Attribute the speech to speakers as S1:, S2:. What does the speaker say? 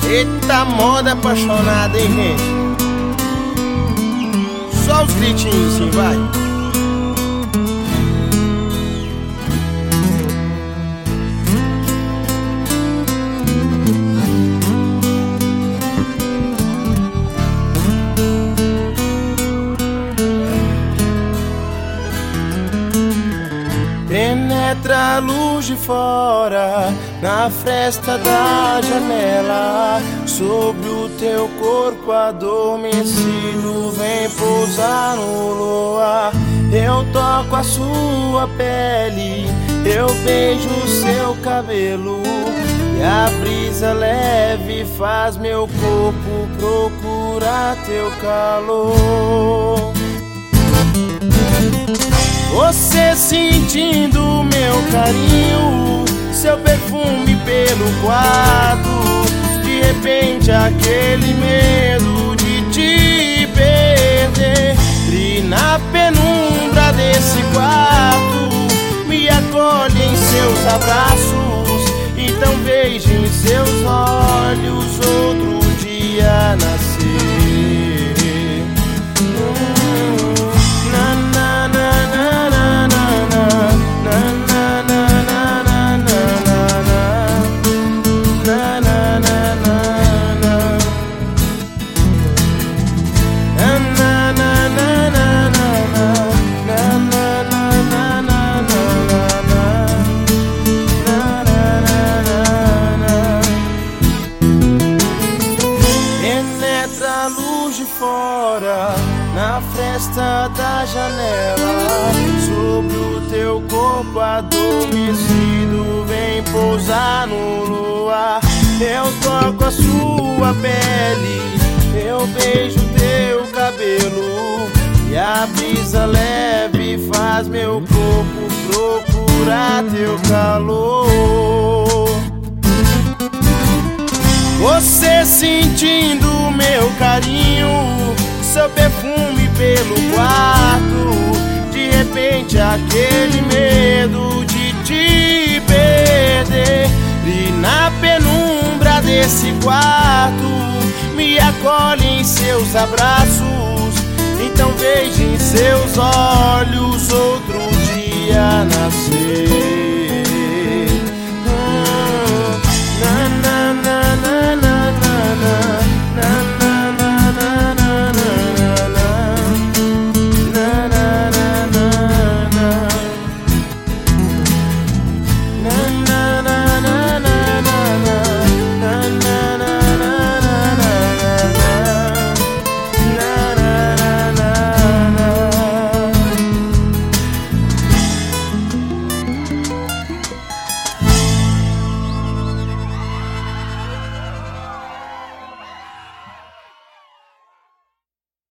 S1: Eita moda apaixonada, hein, gente? Só os gritinhos assim, vai. Penetra a luz de fora na fresta da janela. Sobre o teu corpo adormecido vem pousar no luar. Eu toco a sua pele, eu beijo o seu cabelo, e a brisa leve faz meu corpo procurar teu calor. Você sentindo meu carinho, seu perfume pelo quarto. De repente aquele medo de te perder. E na penumbra desse quarto me acolhe em seus abraços. Então vejo em seus olhos outro dia nascer. Fora na fresta da janela, sobre o teu corpo adormecido vem pousar no luar. Eu toco a sua pele, eu beijo teu cabelo, e a brisa leve faz meu corpo procurar teu calor. Você sentindo meu carinho, seu perfume pelo quarto. De repente aquele medo de te perder. E na penumbra desse quarto me acolhe em seus abraços. Então vejo em seus olhos outro dia nascer.